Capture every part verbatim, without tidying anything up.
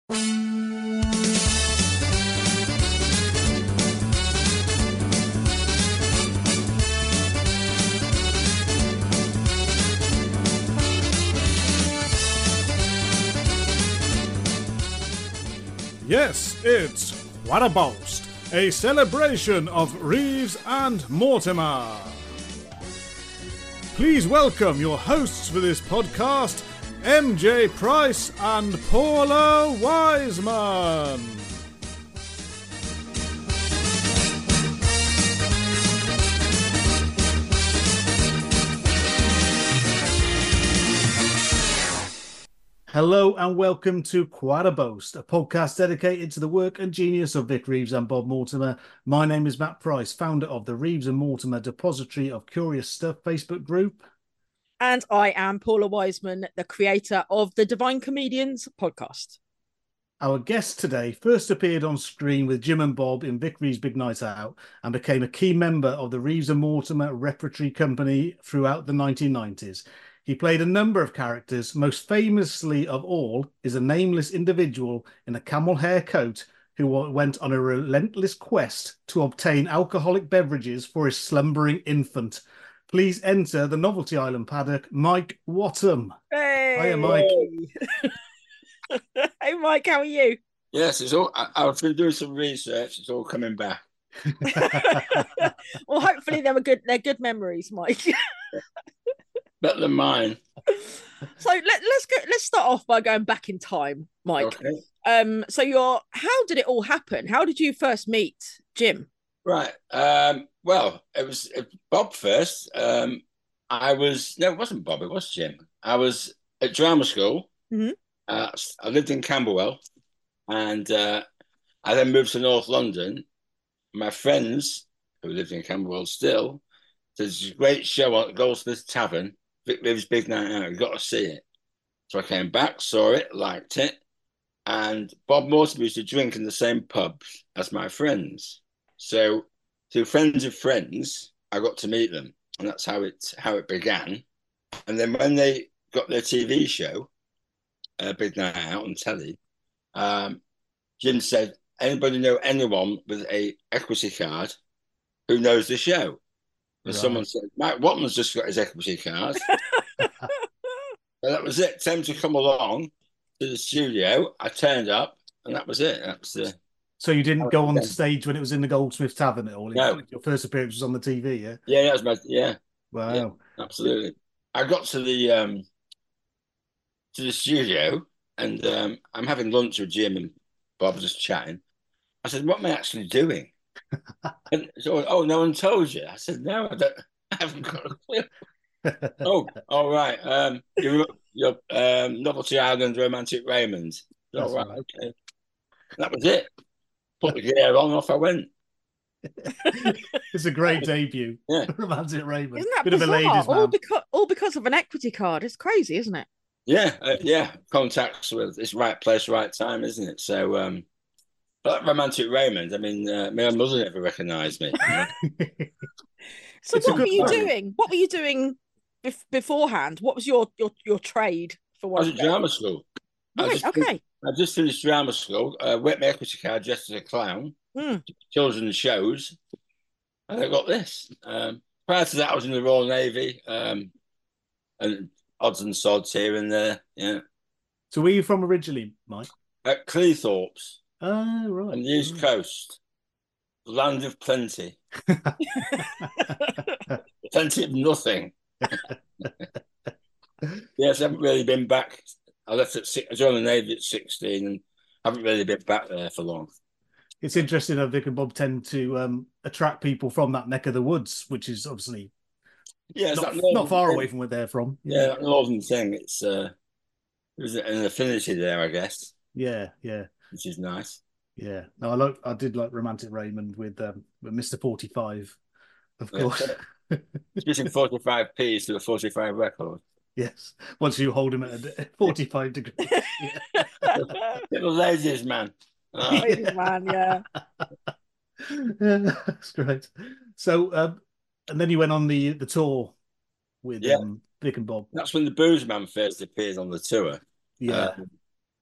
Yes, it's What a Boast, a celebration of Reeves and Mortimer. Please welcome your hosts for this podcast, M J Price and Paula Wiseman. Hello and welcome to Quite a Boast, a podcast dedicated to the work and genius of Vic Reeves and Bob Mortimer. My name is Matt Price, founder of the Reeves and Mortimer Depository of Curious Stuff Facebook group. And I am Paula Wiseman, the creator of the Divine Comedians podcast. Our guest today first appeared on screen with Jim and Bob in Vic Reeves' Big Night Out and became a key member of the Reeves and Mortimer Repertory Company throughout the nineteen nineties. He played a number of characters, most famously of all is a nameless individual in a camel hair coat who went on a relentless quest to obtain alcoholic beverages for his slumbering infant. Please enter the Novelty Island paddock, Mike Wattham. Hey! Hiya, Mike. Hey, Mike, how are you? Yes, it's all. I, I've been doing some research. It's all coming back. Well, hopefully they were good. They're good memories, Mike. Better than mine. So let, let's go. Let's start off by going back in time, Mike. Okay. Um. So your, how did it all happen? How did you first meet Jim? Right. Um. Well, it was it, Bob first. Um. I was no, it wasn't Bob. It was Jim. I was at drama school. Mm-hmm. Uh, I lived in Camberwell, and uh, I then moved to North London. My friends who lived in Camberwell still, there's a great show at Goldsmith Tavern. Vic Reeves' Big Night Out. You've got to see it. So I came back, saw it, liked it. And Bob Mortimer used to drink in the same pubs as my friends. So through friends of friends, I got to meet them. And that's how it how it began. And then when they got their T V show, uh, Big Night Out on telly, um, Jim said, anybody know anyone with a equity card who knows the show? And right. Someone said, Mike Watman's just got his equity card. And that was it. Time to come along to the studio. I turned up, and that was it. That was the. So you didn't go on the stage when it was in the Goldsmith Tavern at all? No. Your first appearance was on the T V, yeah? Yeah, that was my yeah. Wow. Yeah, absolutely. I got to the um to the studio, and um, I'm having lunch with Jim and Bob, just chatting. I said, "What am I actually doing?" And so, oh, no one told you. I said, no, I don't. I haven't got a clue. Oh, all right. Um, your your um, Novelty Island Romantic Raymond. All right, right, okay. That was it. Put the gear on, off I went. It's a great debut. Yeah, Romantic Raymond. Isn't that Bit bizarre? of a ladies' man. All because all because of an equity card. It's crazy, isn't it? Yeah, uh, yeah. Contacts with it's right place, right time, isn't it? So. um But Romantic Raymond, I mean, uh, my mother never recognised me. You know? So It's what a were good you point. doing? What were you doing bef- beforehand? What was your your, your trade for I one was at day? drama school. I Right, just, okay. I just finished drama school, uh, wet my equity card dressed as a clown, Mm. children's shows, and I got this. Um, prior to that, I was in the Royal Navy, um, and odds and sods here and there. Yeah, So where are you from originally, Mike? at Cleethorpes Oh, right. on the East Coast, the land of plenty, plenty of nothing. Yes, I haven't really been back. I left at six, I joined the Navy at sixteen and haven't really been back there for long. It's interesting how Vic and Bob tend to um, attract people from that neck of the woods, which is obviously Yeah, it's not, that northern not far thing. away from where they're from. Yeah, that northern thing. It's uh, there's an affinity there, I guess, yeah, yeah, which is nice. yeah. No, I like. I did like Romantic Raymond with um, with Mister forty-five, of Yeah. course. Switching forty-five p's to a forty-five record. Yes, once you hold him at a forty-five degrees. Yeah. Little ladies, man. Oh, Ladies man, yeah. Yeah, that's great. So, um, and then you went on the the tour with Yeah. um, Vic and Bob. that's when the Booze Man first appeared on the tour. Yeah, Um,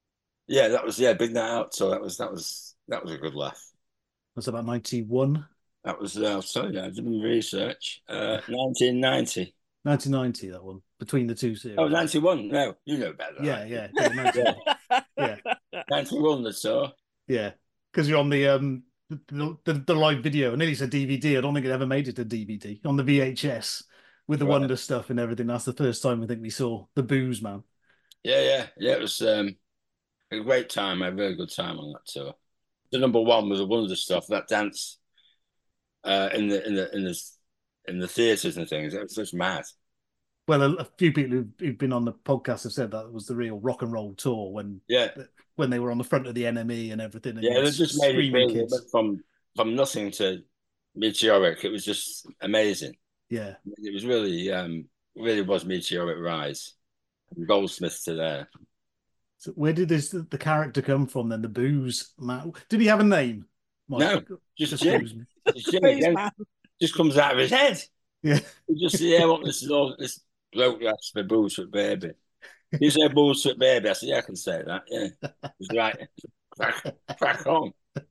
Yeah, that was yeah, Big Night Out. So that was that was that was a good laugh. That's about ninety-one. That was uh, I'll tell you, I did my research. Uh, nineteen ninety. nineteen ninety, that one, between the two series. Oh, ninety-one. No, you know better. Yeah, Right? yeah, yeah, ninety-one. yeah, ninety-one. So yeah. Because you're on the um the, the, the live video. I nearly said D V D. I don't think it ever made it to D V D on the V H S with the right. Wonder stuff and everything. That's the first time I think we saw the Booze Man. Yeah, yeah, yeah. It was um, a great time. I had a very good time on that tour. The number one was the Wonder stuff. That dance uh, in the in the in the in the theatres and things. It was just mad. Well, a, a few people who've, who've been on the podcast have said that was the real rock and roll tour when Yeah, when they were on the front of the N M E and everything. And yeah. They just made it screaming big. It kids. went from from nothing to meteoric. It was just amazing. Yeah, It was really um really was meteoric rise. From Goldsmith to there. so where did this the character come from then? The Booze Man. Did he have a name? No, Mike? just Just Jim. Booze Man. Just Jim Booze again. Man. Just comes out of his head. Yeah. You just see, yeah, what this is all this bloke that's for Bullshit Baby. You say Bullshit Baby, I said, yeah, I can say that. Yeah. He's right. Crack, crack on.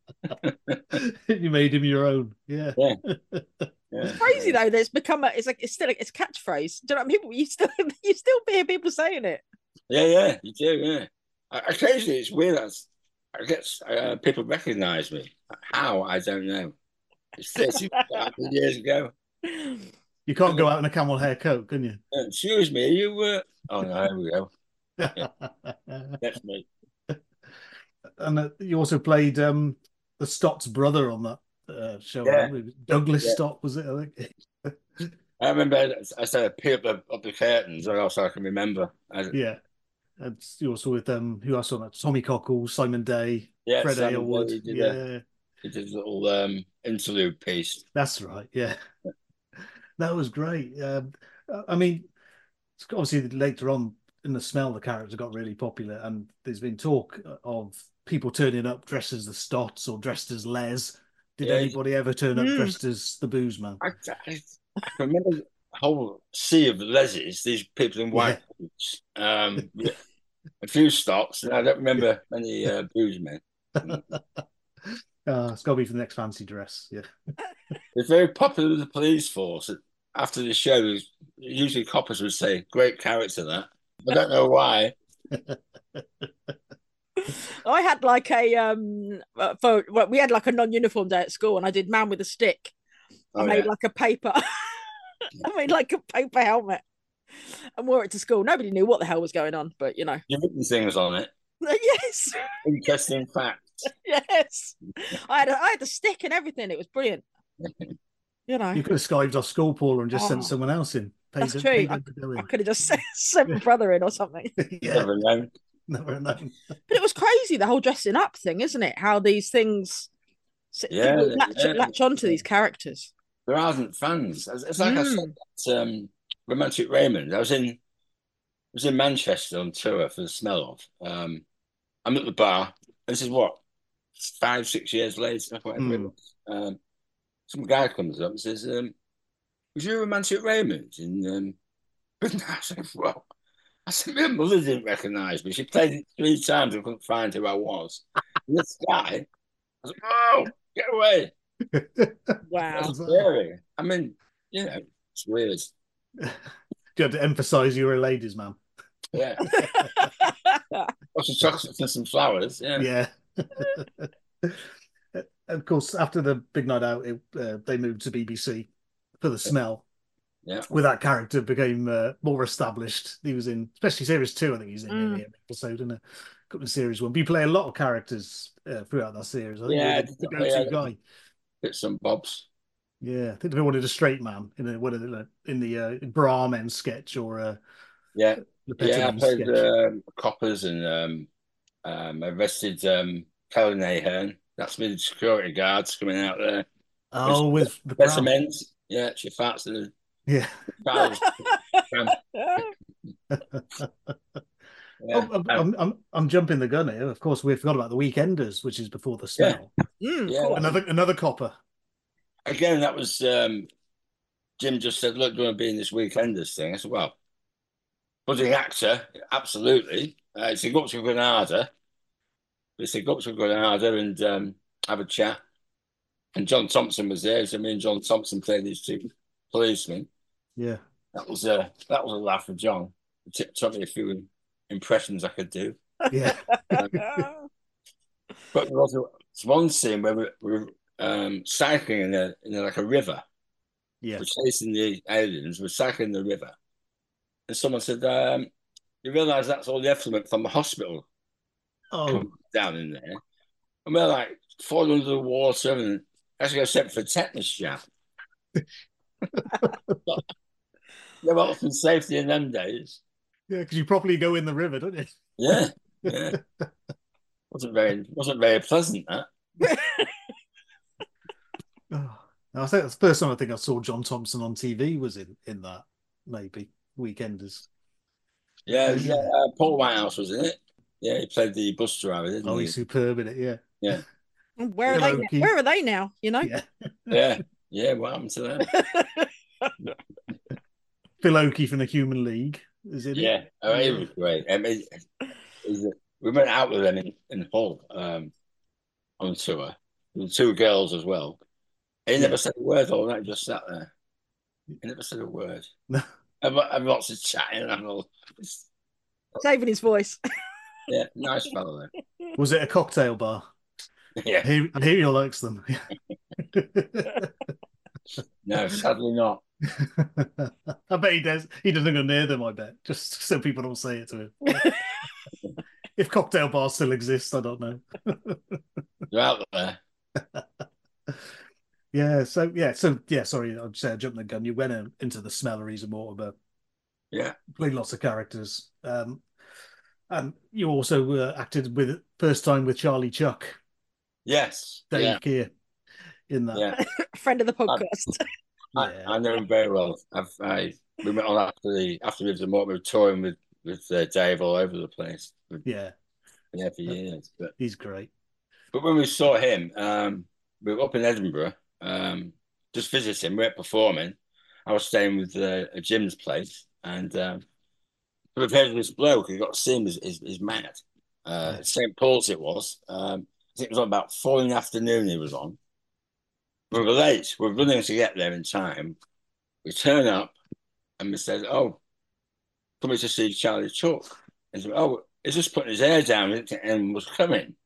You made him your own. Yeah. Yeah. Yeah. It's crazy though that it's become a it's like it's still it's a catchphrase. Do you know what I mean? People you still you still hear people saying it. Yeah, yeah, you do, yeah. Occasionally it's weird. I get uh, people recognise me. How, I don't know. It's thirty years ago. You can't go out in a camel hair coat, can you? Uh, excuse me, are you uh... oh no, here we go. Yeah. That's me. And uh, you also played um, the Stott's brother on that uh, show. Yeah. Douglas Yeah. Stott, was it? I think. I remember I said peel up the, up the curtains, or else I can remember. I, Yeah. And you also with um, who else on that? Tommy Cockle, Simon Day, yeah, Fred Simon Aylward. Day, he did Yeah, a- he did a little um, interlude piece. that's right. Yeah, that was great. Um, I mean, it's obviously later on in the Smell, the character got really popular, and there's been talk of people turning up dressed as the Stotts or dressed as Les. Did Yeah. anybody ever turn up Mm. dressed as the Booze Man? I, I, I can remember a whole sea of leses, these people in white boots. Um, yeah, a few stocks, and I don't remember many uh, booze men. Uh, it's got to be for the next fancy dress. Yeah. It's very popular with the police force. After the show, usually coppers would say, great character, that. I don't know why. I had like a um uh, for well, we had like a non-uniform day at school, and I did Man with a Stick. I Oh, made yeah. like a paper. I made like a paper helmet and wore it to school. Nobody knew what the hell was going on, but you know. You've written things on it. Yes, Interesting facts. yes. I had a, I had the stick and everything. It was brilliant. You know, You could have skived off school, Paula, and just Oh, sent someone else in. Paid that's them- true. paid I, them to go I in. could have just sent my brother in or something. Yeah, Never known. never known. But it was crazy, the whole dressing up thing, isn't it? How these things Yeah, people latch, yeah. latch onto these characters. There aren't fans. It's it's like I Mm. said, that, um, Romantic Raymond. I was in, I was in Manchester on tour for the Smell Of. Um, I'm at the bar. This is what five, six years later, whatever it Mm. was. Um, some guy comes up and says, um, "Was you Romantic Raymond?" And um, I said, "Well," I said, "My mother didn't recognise me. She played it three times and couldn't find who I was." And this guy, I was like, "Oh, get away!" Wow. That's scary. I mean, you know, it's weird. You had to emphasise you were a ladies' man. Yeah. Lots of chocolates and some flowers. Yeah. Yeah. Of course, after the big night out, it, uh, they moved to B B C for the Smell. Yeah. With that character became uh, more established. He was in, especially series two. I think he's in Mm. every episode in a couple of series one. But you play a lot of characters uh, throughout that series. I think Yeah, you're the, the go-to yeah. guy. Bits and bobs. Yeah, I think they wanted a straight man in a, what are they, in the uh, Bra Men sketch or uh, Yeah. the Yeah, I Pettiman played sketch. um, coppers and um, um, arrested um, Kelly Ahern. That's been security guards coming out there. Oh, with the That's pram. amends. Yeah, she farts in the Yeah. child. Yeah. Oh, I'm, I'm, I'm, I'm jumping the gun here. Of course, we forgot about the Weekenders, which is before the Smell. Mm, Yeah. cool. Another another copper. Again, that was um, Jim just said, "Look, do you want to be in this Weekenders thing?" I said, "Well, budding actor, absolutely. Uh, so you go up to Granada, They said, go up to Granada and um, have a chat. And John Thompson was there, so me and John Thompson played these two policemen. Yeah. That was a that was a laugh for John. It taught me a few impressions I could do. Yeah. Um, but there was a, one scene where we were um, cycling in a in a, like a river. Yeah. We're chasing the aliens. We're cycling the river, and someone said, um, "You realise that's all the effluent from the hospital Oh. down in there?" And we're like falling under the water and actually got sent for a tetanus jab. There was some safety in them days. Yeah, because you properly go in the river, don't you? Yeah, yeah. wasn't very wasn't very pleasant, that. Oh, I think that's the first time I think I saw John Thompson on T V was in in that, maybe Weekenders. Yeah, Oh, yeah. yeah. Uh, Paul Whitehouse was in it. Yeah, he played the bus driver, didn't Oh, he? he's superb in it. Yeah. Yeah, Where are Hello, they? Now? Keith. Where are they now? You know. Yeah. yeah, yeah. What happened to them? Phil Oakey from the Human League is in Yeah, it. oh, he was great. I mean, he's a- we went out with them in, in Hull um, on tour. With two girls as well. He never Yeah. said a word all night, just sat there. He never said a word. No. And, and lots of chatting and all. Saving his voice. Yeah, nice fellow. Was it a cocktail bar? Yeah, I hear, I hear he likes them. no, sadly not. I bet he does. He doesn't go near them. I bet, just so people don't say it to him. If cocktail bars still exist, I don't know. They're out there. Yeah. So yeah. So yeah. Sorry, I'd say I jumped the gun. You went in, into the Smelleries of Mortimer. Yeah, Played lots of characters. Um, and you also uh, acted with first time with Charlie Chuck, yes, Dave yeah, Keir, in that. yeah. Friend of the podcast. I, Yeah. I know him very well. I've, I we went on after the after we were more we were touring with with uh, Dave all over the place. We've Yeah, been there for years. But he's great. but when we saw him, um, we were up in Edinburgh, um, just visiting. We weren't performing. I was staying with uh, a Jim's place, and um, we've heard of this bloke who got to see him is is, is mad. Uh, Yeah. Saint Paul's it was. Um, I think it was on about four in the afternoon. He was on. We were late. We were running to get there in time. We turn up and we said, "Oh, coming to see Charlie Chuck." And he said, "Oh, he's just putting his hair down and was coming."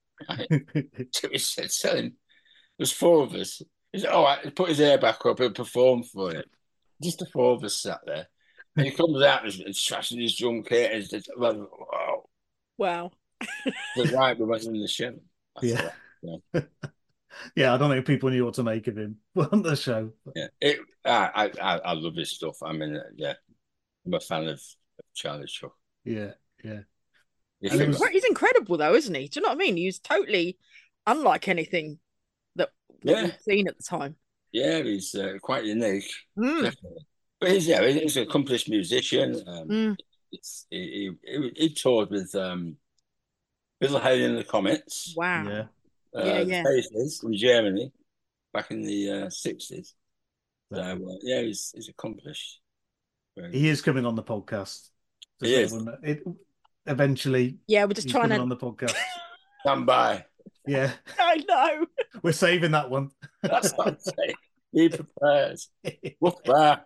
So we said, "Tell him." There's four of us. He said, "Oh, I put his hair back up and perform for it." Just the four of us sat there. And he comes out and he's trashing his drum kit. And he's like, "Wow." Wow. But right, we went in the show. I Yeah. thought, yeah. Yeah, I don't think people knew what to make of him on the show. Yeah, it, I, I, I love his stuff. I mean, uh, yeah, I'm a fan of, of Charlie Chuck. Yeah, yeah. You And it think, was- He's incredible, though, isn't he? Do you know what I mean? He's totally unlike anything that, that Yeah. we've seen at the time. yeah, he's uh, quite unique, Mm. definitely. But he's yeah, he's an accomplished musician. Um, Mm. it's he, he, he toured with um, Bill Haley and the Comets, Wow. Yeah. uh, Yeah, the yeah. Faces from Germany, back in the uh, sixties. So Yeah. uh, yeah, he's he's accomplished. Very- He is coming on the podcast. He is. It, eventually, Yeah, we're just he's trying coming to. on the podcast. Stand by. Yeah, I know. we're saving that one. That's what I'm saying. Be prepared. Look back.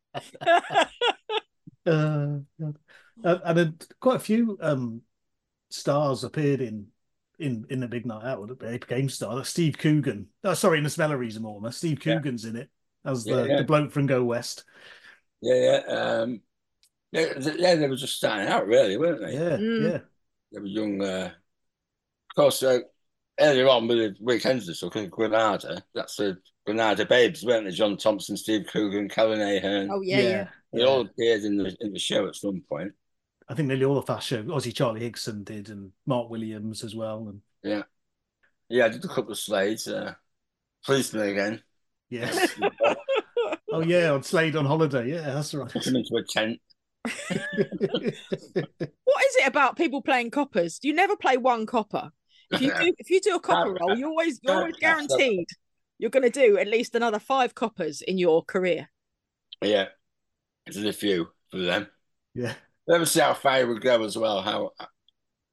Uh, uh, and uh, quite a few um, stars appeared in in in the Big Night Out. They became stars. Steve Coogan. Oh, sorry, in the Smelleries and more. Steve Yeah. Coogan's in it as the, Yeah, yeah. the bloke from Go West. Yeah, yeah. Um, yeah, th- yeah, they were just starting out, really, weren't they? Yeah, Mm. yeah, They were young. Uh, of course, uh, earlier on with the Weekends and stuff, Granada, that's the Granada Babes, weren't they? John Thompson, Steve Coogan, Karen Ahern. Oh, yeah, yeah. They all appeared in the in the show at some point. I think nearly all the Fast Show. Obviously, Charlie Higson did, and Mark Williams as well. And Yeah. Yeah, I did a couple of Slades. Uh, Policeman again. yeah, oh yeah, on Slade on Holiday. Yeah, that's right. Put him into a tent. What is it about people playing coppers? You never play one copper. If you do, if you do a copper No, roll, you always you're always no, that's not- guaranteed you're going to do at least another five coppers in your career. Yeah. There's a few for them. Yeah, Never see how far it would go as well. How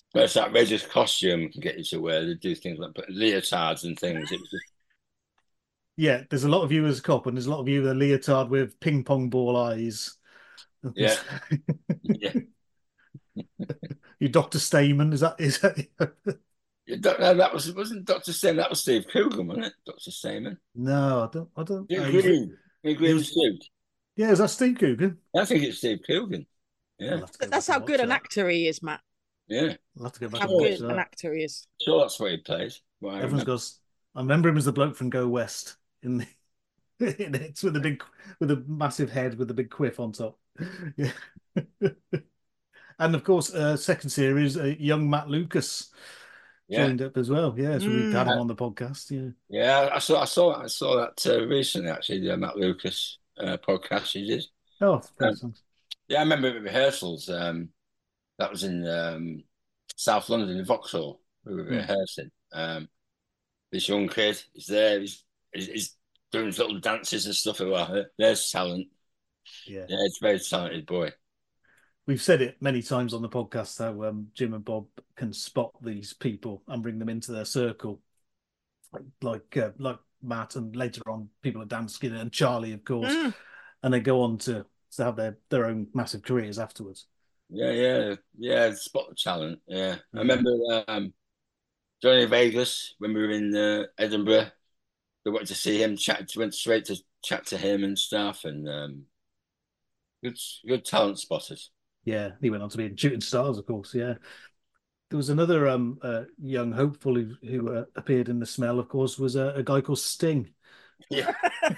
But it's outrageous costume can get you to wear. They do things like put leotards and things. It was just, Yeah, there's a lot of you as a cop, and there's a lot of you with a leotard with ping pong ball eyes. yeah, yeah. You Doctor Stamen, is that is that? You don't know that was it wasn't Doctor Stamen. That was Steve Coogan, wasn't it? Doctor Stamen. No, I don't. I don't. In know. green, in green was- suit. Yeah, is that Steve Coogan? I think it's Steve Coogan. I'll Yeah, have to go That's back how and good watch an that. actor he is, Matt. yeah. I'll have to go back How and watch good an that. actor he is. Sure, that's what he plays. What I Everyone's remember. got. I remember him as the bloke from Go West in the. in It's with a big, with a massive head with a big quiff on top. Yeah. And of course, uh, second series, uh, young Matt Lucas Yeah, joined up as well. Yeah, so we've had Mm. him on the podcast. Yeah. yeah. I saw, I saw, I saw that uh, recently. Actually, the Matt Lucas uh, podcast he did. Oh, thanks. Um, Yeah, I remember at rehearsals. Um, that was in um, South London in Vauxhall. We were Hmm. rehearsing. Um, this young kid is there. He's, he's, he's doing his little dances and stuff. Well, there's talent. Yeah. Yeah, it's a very talented boy. We've said it many times on the podcast how um, Jim and Bob can spot these people and bring them into their circle, like uh, like Matt, and later on people like Dan Skinner and Charlie, of course, Mm. and they go on to, to have their, their own massive careers afterwards. Yeah, yeah, yeah. Spot the talent. Yeah, I Yeah. remember um, Johnny Vegas when we were in uh, Edinburgh. We went to see him. Chat, went straight to chat to him and stuff. And um, good, good talent spotters. Yeah, he went on to be in Shooting Stars, of course. Yeah, there was another um, uh, young hopeful who, who uh, appeared in The Smell, of course, was uh, a guy called Sting. Yeah,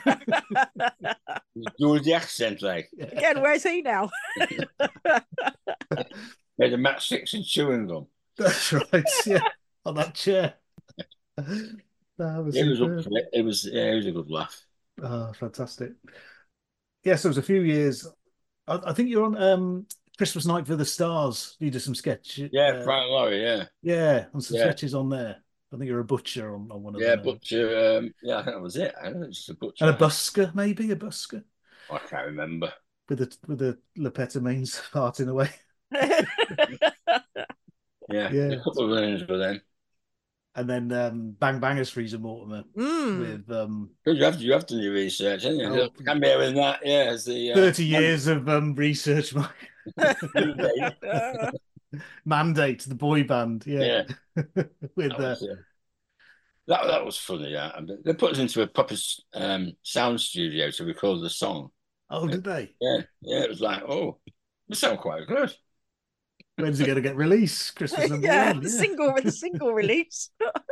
doing the accent like Again, where's he now? made a matchsticks and chewing gum. That's right. Yeah, on that chair. That was It was up superb. for it. It was yeah, it was a good laugh. Oh, fantastic. Yes, it was a few years. I, I think you're on um, Christmas Night for the Stars. You did some sketch. Yeah, uh, Frank Laurie. Yeah, yeah, and some Yeah. sketches on there. I think you're a butcher on, on one of yeah, them. butcher. Um, yeah, I think that was it. I don't know, just a butcher. And a busker, maybe a busker I can't remember. with the with the Lepetamines farting away. Yeah, Yeah. a couple of runs for them. And then um, Bang Bangers Freezer Mortimer Mm. with um, Good, you have you have done your research, haven't you? Oh. Can be in that. Yeah, as the uh, thirty years of um, research. Mandate, the boy band. Yeah, Yeah, with that uh, was, uh, that that was funny. Yeah, I mean, they put us into a proper um, sound studio to record the song. oh, did they? Yeah, yeah, it was like, oh, it sound quite good. When's it going to get released? Christmas number yeah, one. the Yeah. single the single release.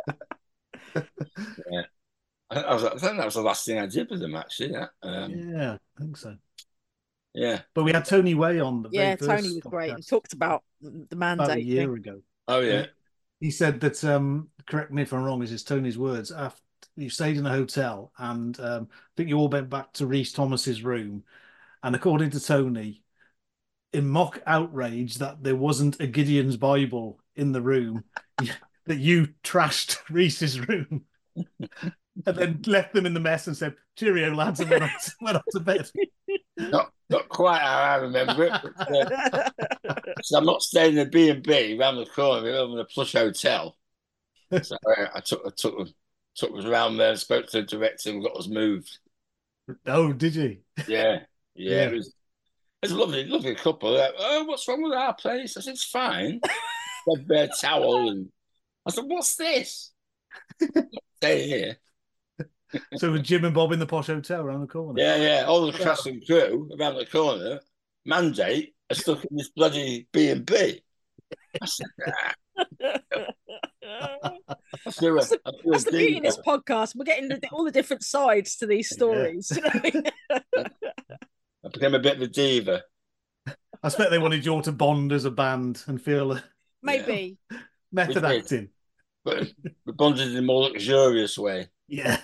I, I, was, I think that was the last thing I did with them actually. Yeah, um, Yeah, I think so. yeah. But we had Tony Way on the very Yeah, first Tony was great and podcast talked about the about a mandate year thing. ago. Oh yeah, He said that, um, correct me if I'm wrong, this is Tony's words, after you stayed in a hotel and um, I think you all went back to Rhys Thomas's room, and according to Tony, in mock outrage that there wasn't a Gideon's Bible in the room, that you trashed Rhys's room and then left them in the mess and said, cheerio lads, and went on to, went on to bed. not not quite how I remember it. But, uh, so I'm not staying in a B and B around the corner. We're in a plush hotel. So I, I took I took took us around there, spoke to the director, and got us moved. Oh, did you? Yeah, yeah, Yeah. it was. It's a lovely, lovely couple. They're like, oh, what's wrong with our place? I said, it's fine. Threadbare towel, and I said, what's this? Stay here. So with Jim and Bob in the posh hotel around the corner. Yeah, yeah. All the cast and crew around the corner. Mandate are stuck in this bloody B and B. I said, nah. I feel a- That's the, I feel a that's the beauty in diva. this podcast. We're getting the, all the different sides to these stories. you know? I became a bit of a diva. I expect they wanted you all to bond as a band and feel uh, Maybe. method We did. acting. But we bonded in a more luxurious way. Yeah.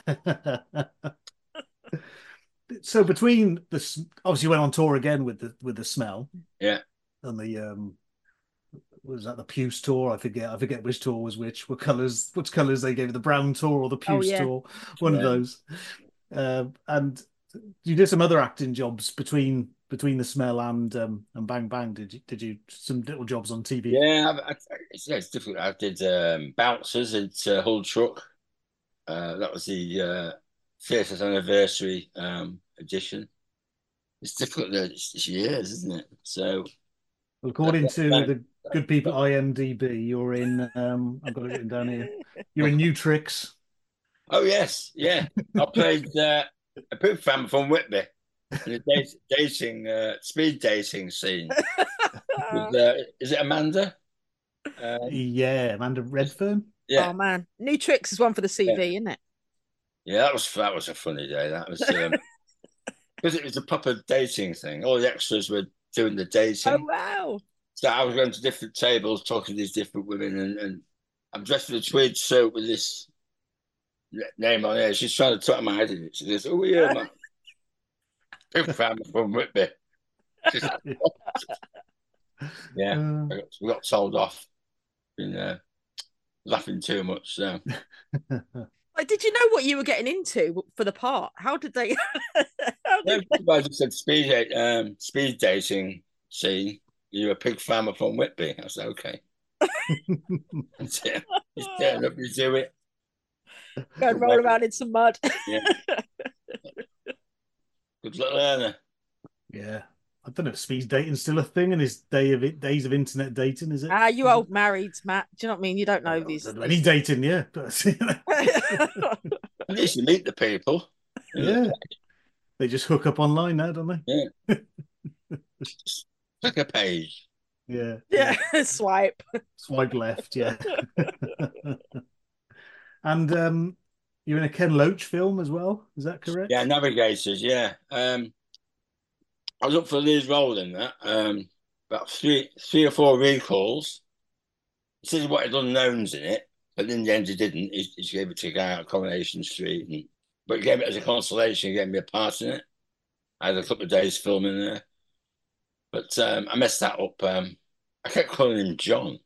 So between this, obviously you went on tour again with the with the Smell. Yeah. And the um, was that the Puce tour? I forget. I forget which tour was which. What colours? Which colours they gave you? The brown tour or the Oh, Puce yeah. tour? One of Yeah. those. Um, and you did some other acting jobs between between The Smell and um, and Bang Bang? Did you did you some little jobs on T V? Yeah, I, I, it's, yeah, it's difficult. I did um, Bouncers at uh, Hull Truck. Uh, that was the uh, thirtieth anniversary um, edition. It's difficult. It's, it's years, isn't it? So, Well, according to the good people but, at IMDb, you're in. Um, I've got it written down here. You're in New Tricks. oh yes, yeah. I played uh, a pig farmer from Whitby in a date, dating, uh, speed dating scene. With, uh, is it Amanda? Um, Yeah, Amanda Redfern. yeah, Oh man, New Tricks is one for the C V, yeah. isn't it? Yeah, that was that was a funny day. That was um, because it was a proper dating thing. All the extras were doing the dating. Oh wow! So I was going to different tables, talking to these different women, and, and I'm dressed in a tweed suit with this name on it. She's trying to talk my head in it. She goes, "Oh yeah, man, big fan from Whitby." She's like, yeah, Uh, I got, we got told off. Been uh, laughing too much. So Like, did you know what you were getting into for the part? How did they? How yeah, did they... I just said speed date, um, speed dating scene. You're a pig farmer from Whitby. I said, okay. He's turning up, you do it. Go and roll around in some mud. Yeah. Good luck, learner. yeah, I don't know if speed dating's still a thing in his day of it, days of internet dating. Is it? Ah, you old married, Matt. Do you know what I mean? You don't know these. Any dating, yeah. But, At least you meet the people. yeah, they just hook up online now, don't they? Yeah. Just click a page. Yeah, yeah, swipe. Swipe left, yeah. And um, you're in a Ken Loach film as well. Is that correct? Yeah, Navigators. Yeah. Um, I was up for a lead role in that. Um, about three, three or four recalls. He says what had unknowns in it, but in the end he didn't. He, he gave it to a guy at Coronation Street, and, but he gave it as a consolation. He gave me a part in it. I had a couple of days filming there, but um, I messed that up. Um, I kept calling him John.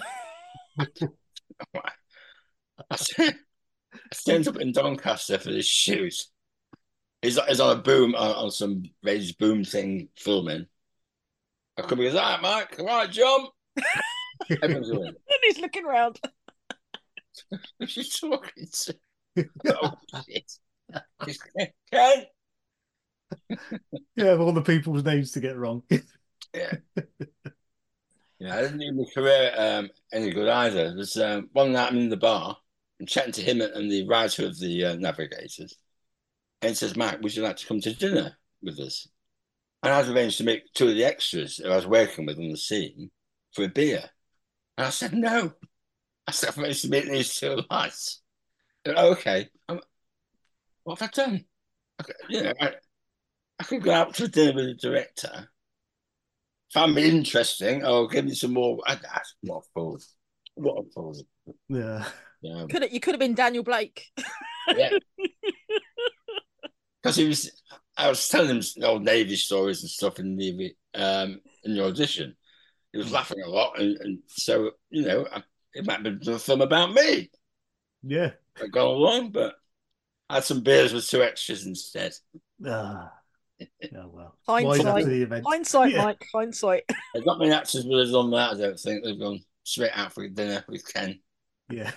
I stand up in Doncaster for this shoot. He's, he's on a boom, on, on some raised boom thing filming. I come and goes, all right, Mike, all right, John. Everyone's going, And he's looking around. who's she talking to? Oh, shit. He's, Ken? Yeah, of all the people's names to get wrong. Yeah. Yeah, I didn't do my career um, any good either. There's um, one night I'm in the bar, I'm chatting to him and the writer of the uh, Navigators. And he says, Matt, would you like to come to dinner with us? And I'd arranged to meet two of the extras who I was working with on the scene for a beer. And I said, no. I said, I've arranged to meet these two lads. Said, okay. I'm, what have I done? I, you know, I, I could go out to dinner with the director, find me interesting, or give me some more. I, I, what a fool. What a fool. Yeah. Yeah. Could have, you could have been Daniel Blake. Yeah. Because he was, I was telling him old Navy stories and stuff in the um in the audition. He was laughing a lot, and, and so you know, I, it might have been a film about me. Yeah. I got along, but I had some beers with two extras instead. Ah. Oh well. Hindsight. Why after the event? Hindsight, Yeah. Mike. Hindsight. There's not many actors would have done that. I don't think they've gone straight out for dinner with Ken. Yeah.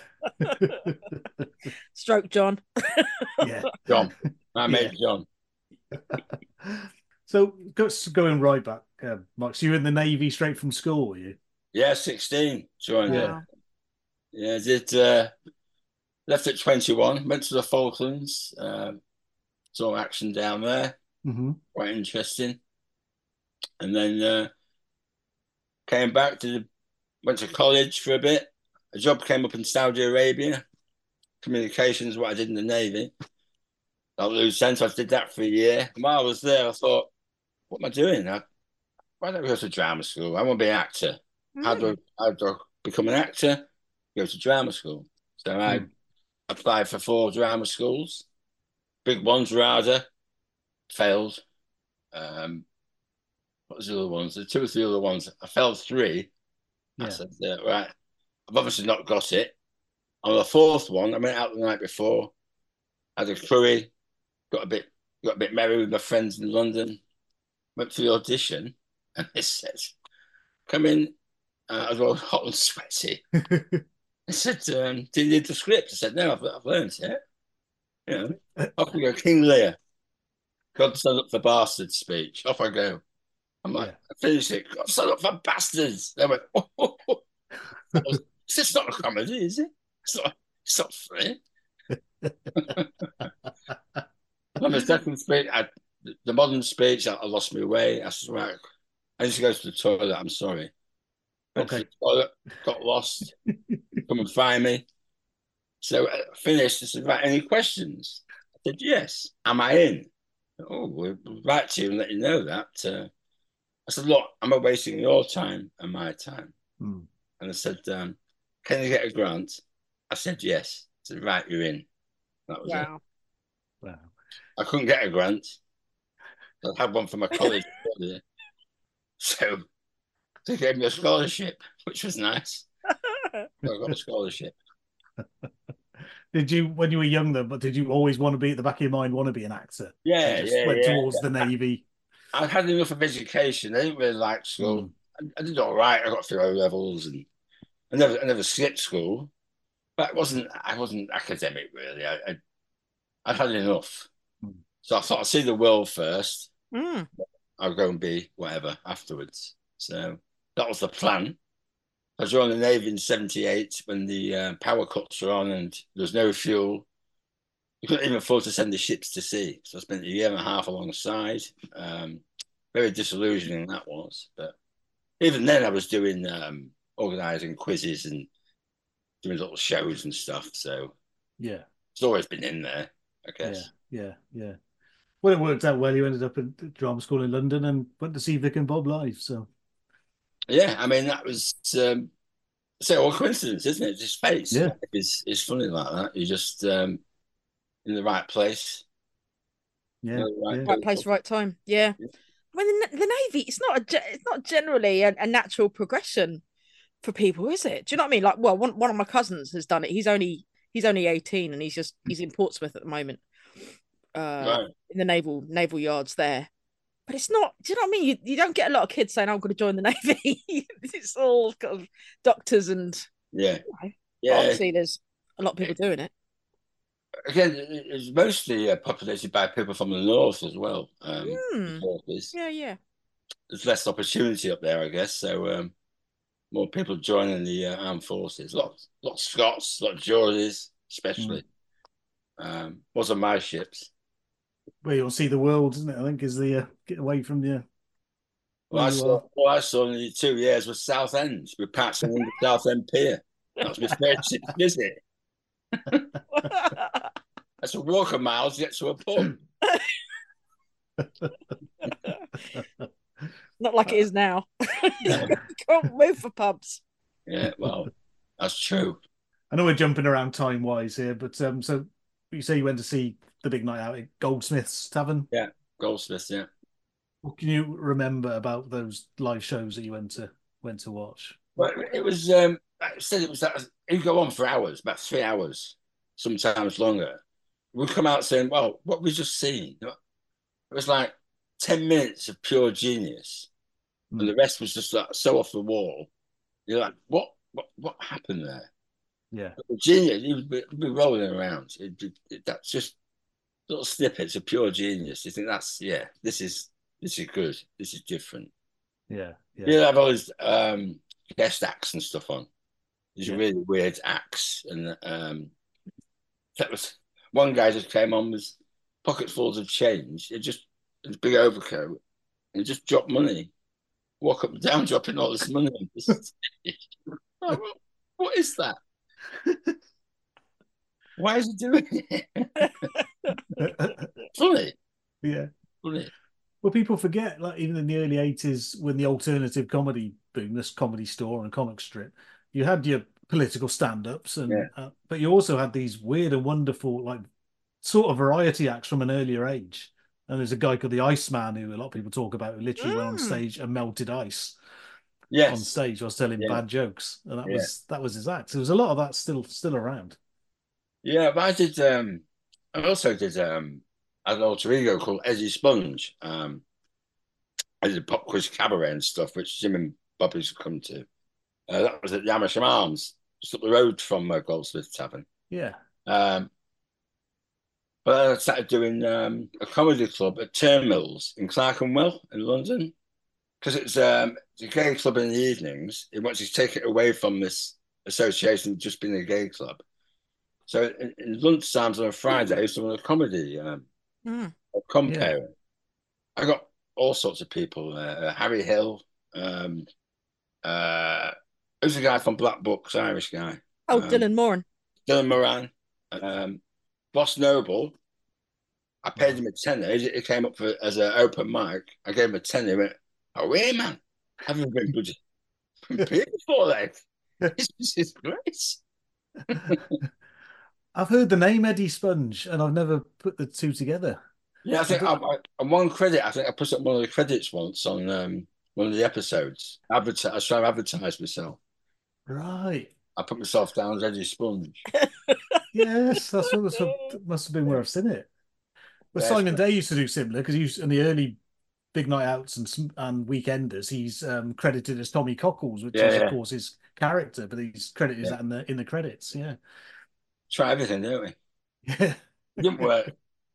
Stroke John. Yeah. John, my mate John. So go- going right back, uh, Mike. So you were in the Navy straight from school, were you? Yeah, sixteen. Joined Yeah. it. Yeah, did uh, left at twenty-one. Went to the Falklands. Um, saw action down there. Mm-hmm. Quite interesting. And then uh, came back to the, went to college for a bit. A job came up in Saudi Arabia. Communications, what I did in the Navy. I lose sense. I did that for a year. And while I was there, I thought, what am I doing? I, why don't I go to drama school? I want to be an actor. Mm. How do I, how do I become an actor? Go to drama school. So I Mm. applied for four drama schools. Big ones, RADA, failed. Um, what was the other ones? The two or three other ones. I failed three. Yeah. I said, uh, right, I've obviously not got it. On the fourth one, I went out the night before, had a curry, got a bit got a bit merry with my friends in London, went for the audition, and they said, "Come in." Uh, I was all hot and sweaty. I said, um, "Do you need the script?" I said, "No, I've, I've learned it." You know, off we go. King Lear, God stand up for bastards speech. Off I go. I'm like, Yeah. I finished it. God stand up for bastards. They went, oh, oh, oh. That was, it's not a comedy, is it? It's not. It's not funny. On the second speech, I, the modern speech, I, I lost my way. I said, right, I need to go to the toilet. I'm sorry. Went to Okay. the toilet, got lost. Come and find me. So I finished. I said, right, any questions? I said, yes. Am I in? Oh, we'll write to you and let you know that. Uh, I said, look, am I wasting your time and my time? Hmm. And I said, um, can you get a grant? I said, yes. I said, right, you're in. That was Wow. it. Wow. I couldn't get a grant. I had one from my college. So they gave me a scholarship, which was nice. I got a scholarship. Did you, when you were younger, but did you always want to be at the back of your mind, want to be an actor? Yeah, You just yeah, went yeah. towards the Navy. I had enough of education. I didn't really like school. Mm. I, I did all right. I got through O levels, and I never, I never skipped school. But it wasn't, I wasn't academic really. I, I I'd had enough. Mm. So I thought I'd see the world first. Mm. I'll go and be whatever afterwards. So that was the plan. I joined the Navy in seventy-eight when the uh, power cuts were on and there was no fuel. You couldn't even afford to send the ships to sea. So I spent a year and a half alongside. Um, very disillusioning that was. But even then I was doing, um, organising quizzes and doing little shows and stuff. So Yeah. it's always been in there, I guess. Yeah. Yeah. Yeah. Well, it worked out well. You ended up at drama school in London and went to see Vic and Bob live. So Yeah, I mean, that was, um, say, all coincidence, isn't it? Just fate. yeah, It's, it's funny like that. You're just um, in the right place. yeah, You know, the right, yeah. Right place, right time. Yeah. I mean, the, the Navy, it's not a, it's not generally a, a natural progression for people, is it? Do you know what I mean? Like, well, one, one of my cousins has done it. He's only he's only eighteen and he's just he's in Portsmouth at the moment, uh, right. in the naval naval yards there. But it's not. Do you know what I mean? You, you don't get a lot of kids saying, "I'm going to join the Navy." It's all kind of doctors and Yeah. you know, Yeah. obviously there's a lot of people doing it. Again, it's mostly uh, populated by people from the north as well. Um, Hmm. there's, Yeah, yeah. there's less opportunity up there, I guess. So um, more people joining the uh, armed forces. A lot, lot of Scots, a lot of Geordies, especially. Um, wasn't my ships. Where you'll see the world, isn't it? I think is the uh, get away from the. Uh, Well, I where you saw, are. all I saw in the two years was Southend. We passed on the Southend Pier. That was my first ship visit. That's a walk a mile to get to a pub. Not like it is now. You can't move for pubs. Yeah, well, that's true. I know we're jumping around time wise here, but um, so you say you went to see the big night out at Goldsmiths Tavern. Yeah, Goldsmiths. Yeah. What can you remember about those live shows that you went to went to watch? Well, it was. Um, I said it was that it would go on for hours, about three hours, sometimes longer. We'd come out saying, "Well, what we just seen." It was like ten minutes of pure genius, Mm. and the rest was just like so off the wall. You're like, "What? What? What happened there?" Yeah, But the genius, he would be, be rolling around. It, it, it, that's just little snippets of pure genius. You think that's yeah, this is this is good. This is different. yeah, yeah. You have all these um, guest acts and stuff on. These Yeah. really weird acts, and um, that was one guy just came on with pockets full of change. It just a big overcoat, and he just dropped money, walk up and down, dropping all this money on the stage. Like, what, what is that? Why is he doing it? Funny, Yeah. funny. Well, people forget, like even in the early eighties, when the alternative comedy boom, this Comedy Store and comic strip, you had your political stand-ups, and Yeah. uh, but you also had these weird and wonderful, like sort of variety acts from an earlier age. And there's a guy called the Iceman who a lot of people talk about, who literally went on Mm. stage and melted ice on Yes, stage while telling Yeah. bad jokes, and that Yeah. was that was his act. So there was a lot of that still still around. yeah. But I did. Um, I also did um, an alter ego called Eddie Sponge. Um, I did pop quiz cabaret and stuff, which Jim and Bob used to come to. Uh, that was at the Amersham Arms, just up the road from uh, Goldsmith Tavern. Yeah. Um, but I started doing um, a comedy club at Turnmills in Clerkenwell in London, because it's, um, it's a gay club in the evenings. He wants to take it away from this association of just being a gay club. So in, in lunchtimes on a Friday, I used to run a comedy um, Mm. a compare. I got all sorts of people. Uh, Harry Hill, um, uh, who's the guy from Black Books, Irish guy? Oh, um, Dylan Moran. Dylan Moran, um, Boss Noble. I paid him a tenner. He, he came up for as an open mic. I gave him a tenner. He went, "Oh, yeah, man, I haven't been bloody paid before that. This, this is great." I've heard the name Eddie Sponge, and I've never put the two together. Yeah, I think I, I, on one credit, I think I put up one of the credits once on um, one of the episodes. Advertise, I was trying to advertise myself. Right. I put myself down as Eddie Sponge. Yes, that's what was, must have been where I've seen it. Well, Yeah, Simon it's- Day used to do similar because he used in the early big night outs and sm- and weekenders. He's um, credited as Tommy Cockles, which Yeah, is yeah. of course his character, but he's credited as Yeah. that in the in the credits. Yeah. Try everything, don't we? Yeah. It didn't work.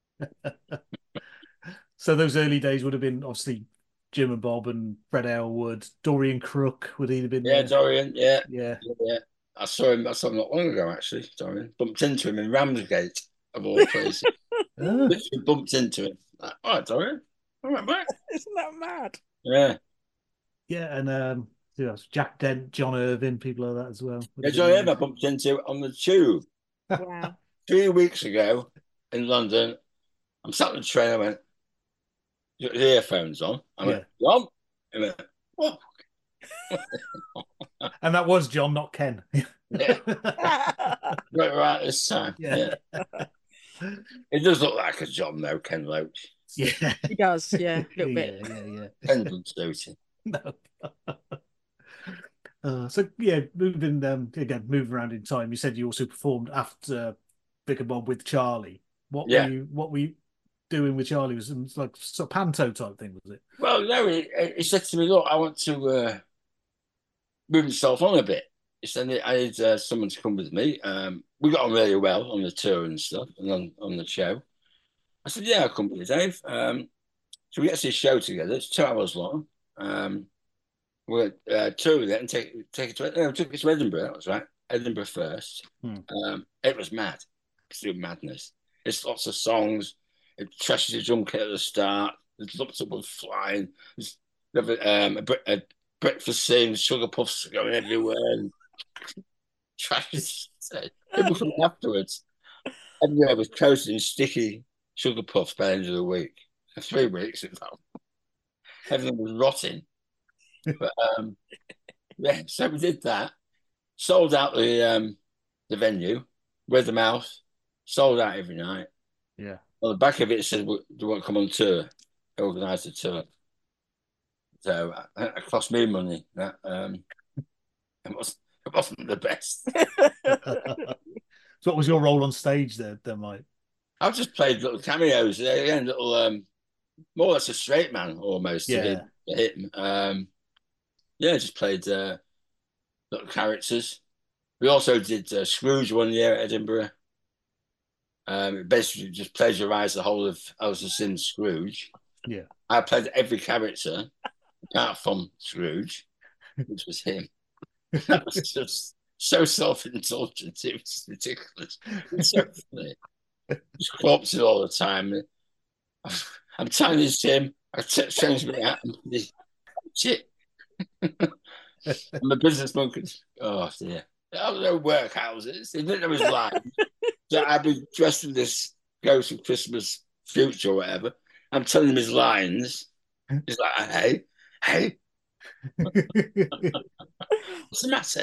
So those early days would have been obviously Jim and Bob and Fred Aylward, Dorian Crook would either been Yeah, there. Dorian. Yeah, Yeah. yeah. I saw him. I saw him not long ago, actually. Dorian bumped into him in Ramsgate, of all places. Ah, Literally bumped into him. Like, all right, Dorian. All right, mate. Isn't that mad? Yeah. yeah, and um, who else? Jack Dent, John Irvin, people like that as well. Would Yeah, have John been Evans I bumped into on the tube Wow. three weeks ago in London. I'm sat on the train. I went, "You got the earphones on?" I went, "John." He went, "What?" there. And that was John, not Ken. Yeah. Got it right this time. Yeah. Yeah. It does look like a John, though, Ken Loach. Yeah. He does, yeah, a little bit. Yeah, yeah, yeah. Ken doesn't suit him. No. Uh, so yeah, moving um, again, moving around in time. You said you also performed after Vic and Bob with Charlie. What Yeah. were you? What were you doing with Charlie? Was it like sort of panto type thing? Was it? Well, no, he, he said to me, "Look, I want to uh, move myself on a bit." He said I need uh, someone to come with me. Um, we got on really well on the tour and stuff, and on, on the show. I said, "Yeah, I'll come with you, Dave." Um, so we get this show together. It's two hours long. Um, we're uh, tour with it and take take it to no, took it to Edinburgh. That was right, Edinburgh first. Hmm. Um, it was mad, absolute madness. It's lots of songs. It trashes the drum kit at the start. There's lots of them flying. There's um, a, bre- a breakfast scene, sugar puffs going everywhere, and trashes. People come afterwards. Everywhere was coated in sticky sugar puffs by the end of the week. For three weeks, it felt. Everything was rotting. But um, yeah, so we did that. Sold out the um, the venue, Weathermouth. Sold out every night. Yeah. On the back of it, it said, "Do you want to come on tour?" Organised a tour. So uh, it cost me money. That um, it wasn't, it wasn't the best. So what was your role on stage there, then, Mike? I just played little cameos. Again, little um, more or less a straight man almost to Yeah. hit, to hit him. Um, yeah, just played uh, little characters. We also did uh, Scrooge one year at Edinburgh. Um, it basically just plagiarised the whole of Alice in Sin Scrooge. Yeah. I played every character apart from Scrooge, which was him. That was just so self-indulgent. It was ridiculous. It's so funny. Just corpses all the time. I'm tiny as Tim. I t- changed my hat. Shit. I'm a businessman. Oh, dear. There were no workhouses. They didn't know his lines. So I'd be dressed in this Ghost of Christmas Future or whatever. I'm telling him his lines. He's like, hey, hey, what's the matter?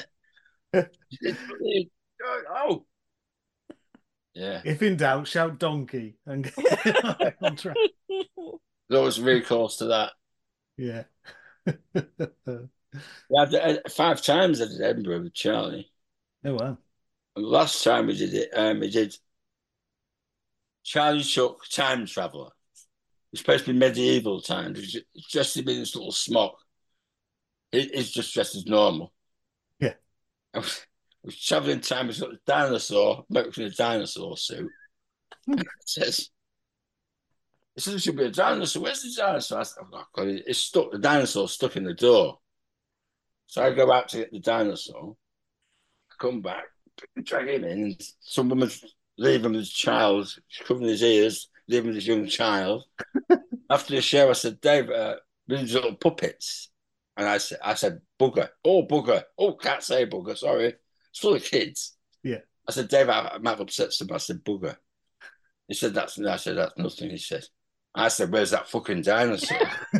Oh. Yeah. If in doubt, shout donkey and get on track. That was really close to that. Yeah. Yeah, I did, uh, five times I did Edinburgh with Charlie. Oh wow. And the last time we did it, um, we did Charlie Chuck Time Traveller. It's supposed to be medieval times. He's just dressed in this little smock. He, he's just dressed as normal. Yeah. I was, I was traveling time. He's got a dinosaur, in a dinosaur suit. It says, it says, it should be a dinosaur. Where's the dinosaur? I said, oh, God, it's stuck. The dinosaur's stuck in the door. So I go out to get the dinosaur. I come back, drag him in, and some woman's leaving with his child, covering his ears, leaving with his young child. After the show, I said, Dave, uh, these little puppets. And I said, I said, bugger. Oh, bugger. Oh, can't say bugger. Sorry. It's full of kids. Yeah. I said, Dave, I, I might have upset somebody. I said, bugger. He said, that's, I said, that's nothing. He said, I said, where's that fucking dinosaur?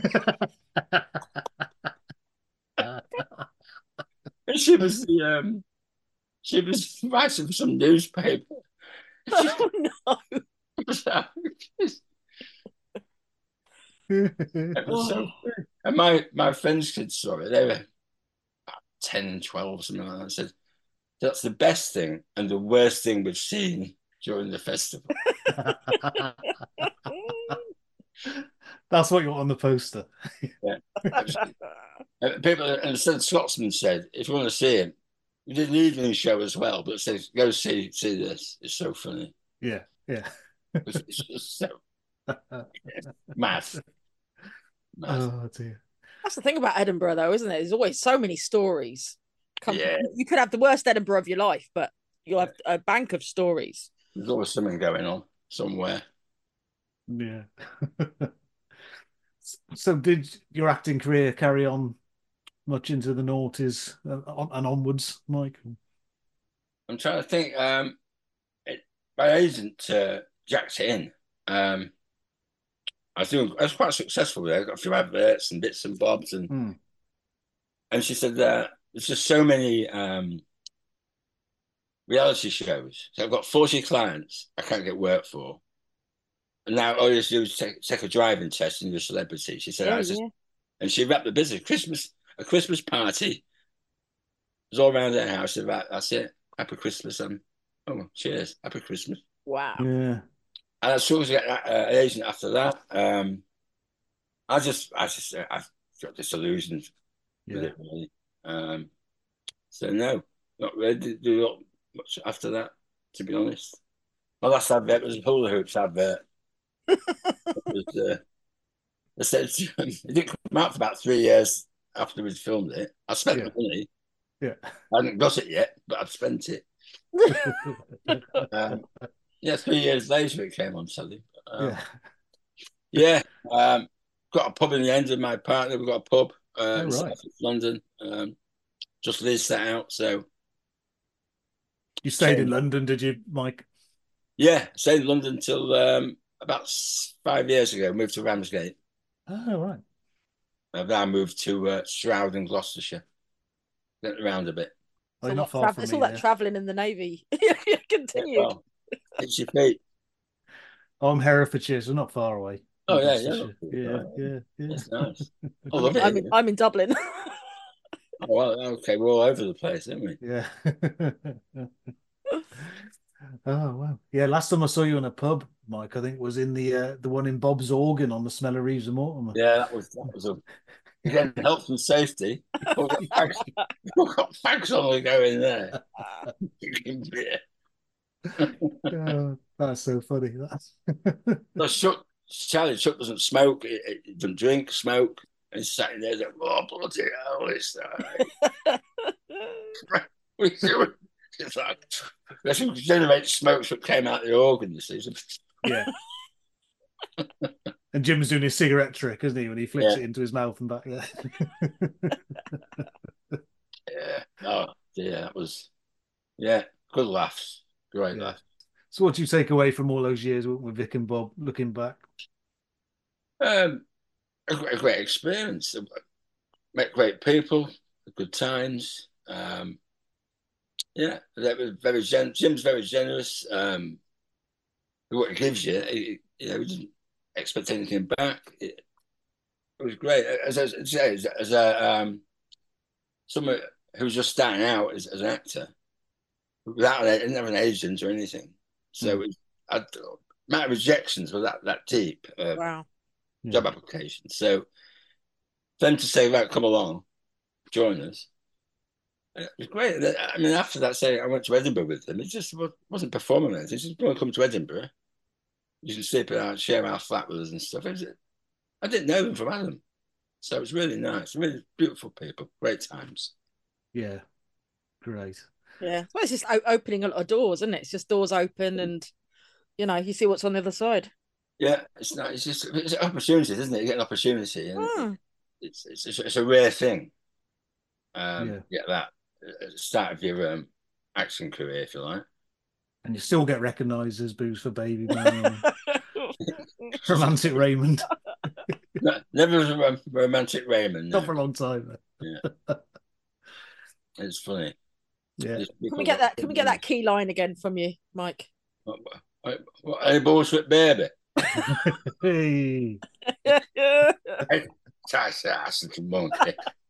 And she was the, um, she was writing for some newspaper. Oh, no. It was so funny. And my, my friends' kids saw it. They were about ten, twelve, something like that. I said, that's the best thing and the worst thing we've seen during the festival. That's what you want on the poster. Yeah. And people, and instead Scotsman said, if you want to see him, we did an evening show as well, but it says, go see see this. It's so funny. Yeah, yeah. It's, it's just so mad. Mad. Oh dear. That's the thing about Edinburgh, though, isn't it? There's always so many stories. Come, Yeah. You could have the worst Edinburgh of your life, but you'll have a bank of stories. There's always something going on somewhere. Yeah. So did your acting career carry on much into the noughties and onwards, Mike? I'm trying to think. Um, it, my agent uh, jacked it in. Um, I was doing. I was quite successful there. I got a few adverts and bits and bobs, and Hmm. and she said uh, there's just so many um, reality shows. So I've got forty clients I can't get work for, and now all you have to do is take, take a driving test and you're a celebrity. She said, Yeah, I just, yeah. and she wrapped the business. Christmas, a Christmas party. It was all around her house. She said, right, that's it. Happy Christmas. Um, oh, cheers. Happy Christmas. Wow. Yeah. And as soon as I get uh, an agent after that, um, I just, I just, uh, I've got disillusioned with Yeah. it, really. Um, so no, not really to do much after that, to be honest. My last advert was a hula hoops advert. It was, uh, I said, it didn't come out for about three years after we'd filmed it. I spent Yeah. the money. Yeah. I hadn't got it yet, but I'd spent it. Um, yeah, three years later it came on telly. Um, Yeah. yeah, um, got a pub in the end with my partner. We've got a pub uh, Oh, in right. South East London. Um, just leased that out. So You stayed in Same. London, did you, Mike? yeah, stayed in London till um, about s- five years ago. Moved to Ramsgate. Oh, right. I've now moved to uh, Stroud in Gloucestershire. Went around a bit. Oh, It's you're all not that far tra- from it's me all that there. travelling in the Navy. Continue. Well, it's your feet. Oh, I'm Herefordshire, so not far away. Oh, yeah, Gloucestershire. yeah. Yeah, yeah, yeah. It's nice. I love it. I'm in, I'm in Dublin. Oh, well, okay, we're all over the place, aren't we? Yeah. Oh, wow. Yeah, last time I saw you in a pub, Mike, I think was in the uh, the one in Bob's Organ on the Smell of Reeves and Mortimer. Yeah, that was that was a again health and safety. We've got fags, we've got fags on the go in there. Drinking beer. Oh, that's so funny. That's No, Chuck, Charlie Chuck doesn't smoke. He, he doesn't drink, smoke. And he's sat in there like, oh bloody hell, it's uh, we do it. It's like let's generate smoke that came out of the organ this season. yeah. And Jim's doing his cigarette trick, isn't he, when he flicks Yeah. it into his mouth and back there. Yeah. Oh dear, that was yeah, good laughs. Great Yeah. laughs. So what do you take away from all those years with, with Vic and Bob looking back? Um a, gr- a great experience. Met great people, good times. Um yeah, that was very gen- Jim's very generous. Um what it gives you, he, you know, he didn't expect anything back. It, it was great. As I say, as, as a um someone who was just starting out as, as an actor, without an, didn't have an agent or anything. So Mm. it, I, amount of rejections were that that deep. Uh, Wow. Yeah. job application. So for them to say, right, come along, join us. It was great. I mean, after that, say I went to Edinburgh with them. It just wasn't performing it. They just want to come to Edinburgh. You can sleep out, share our flat with us and stuff. It was, I didn't know them from Adam. So it was really nice. Really beautiful people. Great times. Yeah. Great. Yeah. Well, it's just o- opening a lot of doors, isn't it? It's just doors open and, you know, you see what's on the other side. Yeah, it's not. It's just it's opportunities, isn't it? You get an opportunity, and Mm. it's, it's it's it's a rare thing. Um, Yeah. Get that at the start of your um, acting career, if you like. And you still get recognised as Booze for Baby Man. Romantic Raymond. No, never was a rom- romantic Raymond. No. Not for a long time. Yeah. It's funny. Yeah. There's Can people we get that? Can we get that? that key line again from you, Mike? What, what, what, any bullshit, baby? Hey. That's ass little monkey.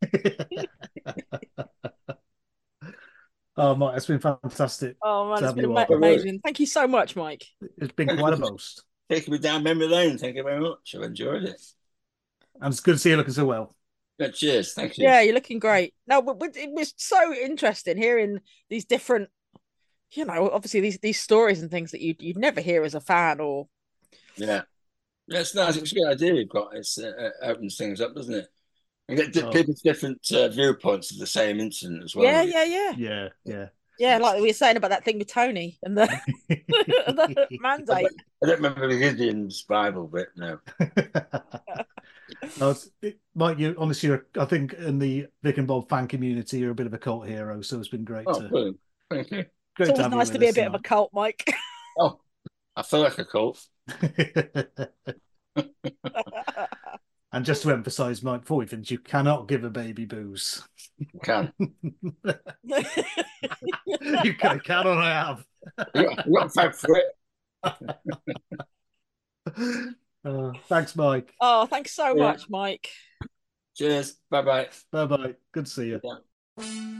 Oh, Mike, it's been fantastic. Oh man, To it's have been you ama- on. amazing. Thank you so much, Mike. It's been quite a boast. Taking me down memory lane. Thank you very much. I've enjoyed it. And it's good to see you looking so well. Yeah, cheers. Thank you. Yeah, you're looking great. No, but, but it was so interesting hearing these different, you know, obviously these these stories and things that you you'd never hear as a fan or. Yeah. Yeah, it's nice. It's a good idea you've got. It's uh, opens things up, doesn't it? And get Oh. people's different uh, viewpoints of the same incident as well. Yeah, yeah, yeah, Yeah, yeah. yeah. Like we were saying about that thing with Tony and the, the mandate. I don't remember the Gideon's Bible bit, no. No, it's, it, Mike, you honestly, you're, I think in the Vic and Bob fan community, you're a bit of a cult hero. So it's been great Oh, to brilliant. Thank you. great It's to always have you nice with to be a us bit of a cult, Mike. Oh, I feel like a cult. tonight. And just to emphasise, Mike, before we finish, you cannot give a baby booze. Can. You can, can or I have. You got, you got to fight for it. Uh, thanks, Mike. Oh, thanks so Yeah. much, Mike. Cheers. Bye-bye. Bye bye. Good to see you. Yeah.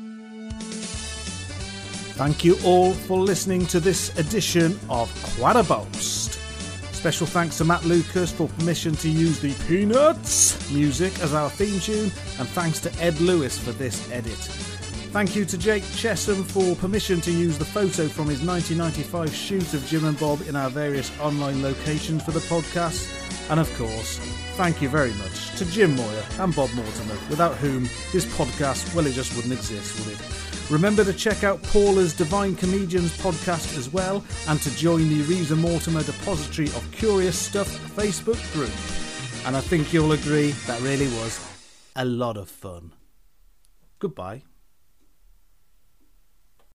Thank you all for listening to this edition of Quad a Boast. Special thanks to Matt Lucas for permission to use the Peanuts music as our theme tune, and thanks to Ed Lewis for this edit. Thank you to Jake Chesham for permission to use the photo from his nineteen ninety-five shoot of Jim and Bob in our various online locations for the podcast. And of course, thank you very much to Jim Moyer and Bob Mortimer, without whom this podcast, well, it just wouldn't exist, would it? Remember to check out Paula's Divine Comedians podcast as well, and to join the Reeves and Mortimer Depository of Curious Stuff Facebook group. And I think you'll agree that really was a lot of fun. Goodbye.